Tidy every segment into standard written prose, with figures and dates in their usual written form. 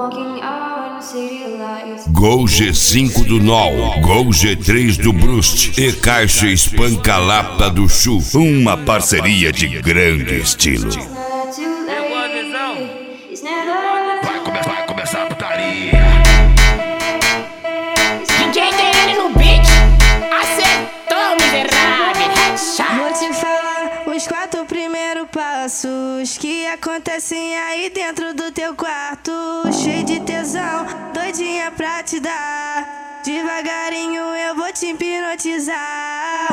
Gol G5 do NOL, Gol G3 do Brust e Caixa Espanca-Lata do Chu. Uma parceria de grande estilo. Pegou a visão? Vai começar a putaria. DJ DN no beat, acertou, miserável. Vou te falar os 4 primeiros passos que acontecem aí dentro do teu quarto. Cheio de tesão, doidinha pra te dar. Devagarinho eu vou te hipnotizar.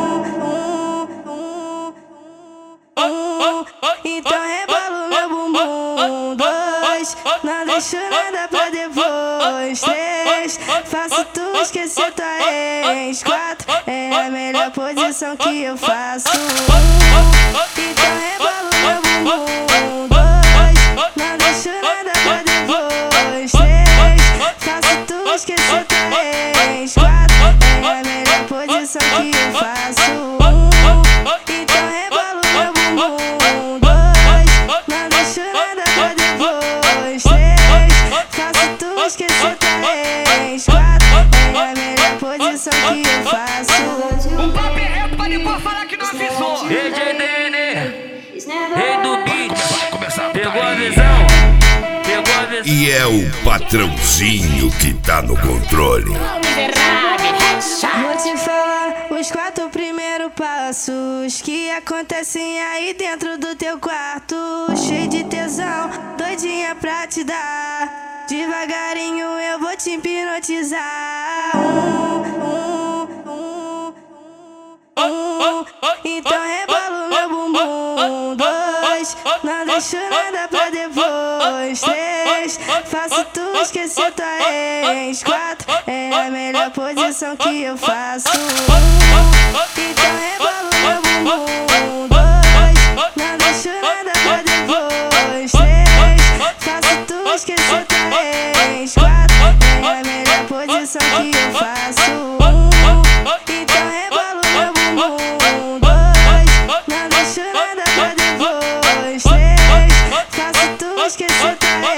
Então rebola o meu bumbum. 2, não deixo nada pra depois. 3, faço tu esquecer tua ex. 4, é a melhor posição que eu faço. Então rebola o meu bumbum. 2, não deixo nada pra depois. 3, faço tu esquecer tua ex. 4, é a melhor posição que eu faço. Então rebola o meu bumbum. 2, não deixo nada pra depois. 3, faço tu esquecer tua ex. 4, é a melhor posição que eu faço. O papo é reto pra depois falar que não avisou. DJ DN, rei do beat. Pegou a visão? Pegou a visão? E é o patrãozinho que tá no controle. Vou te falar os 4 primeiros passos que acontecem aí dentro do teu quarto. Cheio de tesão, doidinha pra te dar. Devagarinho eu vou te hipnotizar. Então rebola o meu bumbum. 2, não deixo nada pra depois. 3, faço tu esquecer tua ex. 4, é a melhor posição que eu faço. Então rebola o meu bumbum. 2, não deixo nada pra depois. 3, faço tu esquecer tua ex. 4, é a melhor posição que eu faço. Então rebola o meu bumbum. 2, não deixo nada pra depois. 3, faço tu esquecer tua